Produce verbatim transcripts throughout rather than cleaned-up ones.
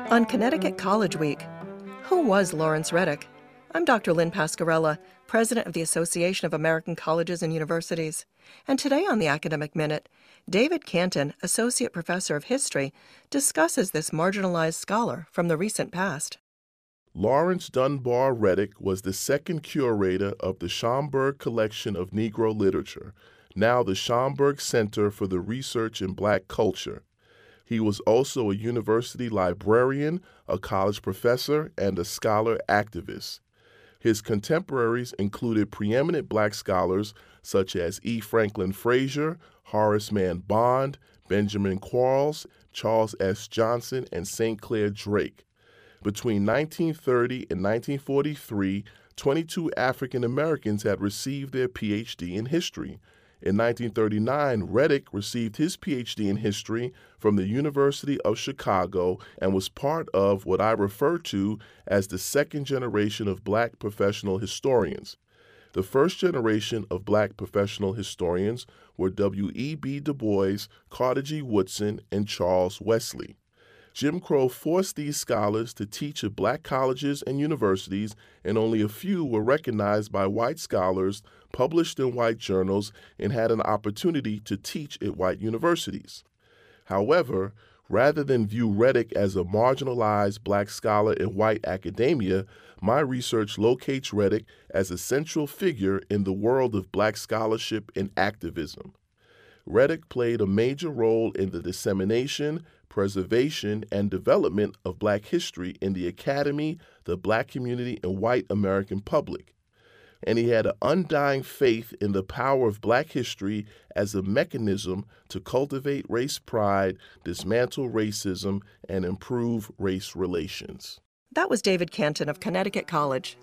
On Connecticut College Week, who was Lawrence Reddick? I'm Doctor Lynn Pascarella, President of the Association of American Colleges and Universities. And today on the Academic Minute, David Canton, Associate Professor of History, discusses this marginalized scholar from the recent past. Lawrence Dunbar Reddick was the second curator of the Schomburg Collection of Negro Literature, now the Schomburg Center for the Research in Black Culture. He was also a university librarian, a college professor, and a scholar activist. His contemporaries included preeminent black scholars such as E. Franklin Frazier, Horace Mann Bond, Benjamin Quarles, Charles S. Johnson, and Saint Clair Drake. Between nineteen thirty and nineteen forty-three, twenty-two African Americans had received their P H D in history. In nineteen thirty-nine, Reddick received his P H D in history from the University of Chicago and was part of what I refer to as the second generation of black professional historians. The first generation of black professional historians were W E B Du Bois, Carter G. Woodson, and Charles Wesley. Jim Crow forced these scholars to teach at black colleges and universities, and only a few were recognized by white scholars, published in white journals, and had an opportunity to teach at white universities. However, rather than view Reddick as a marginalized black scholar in white academia, my research locates Reddick as a central figure in the world of black scholarship and activism. Reddick played a major role in the dissemination, preservation, and development of black history in the academy, the black community, and white American public. And he had an undying faith in the power of black history as a mechanism to cultivate race pride, dismantle racism, and improve race relations. That was David Canton of Connecticut College.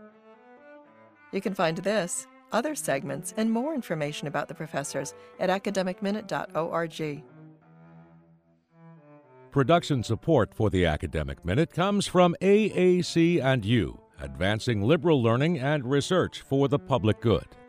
You can find this, other segments, and more information about the professors at academic minute dot org. Production support for the Academic Minute comes from A A C and U, advancing liberal learning and research for the public good.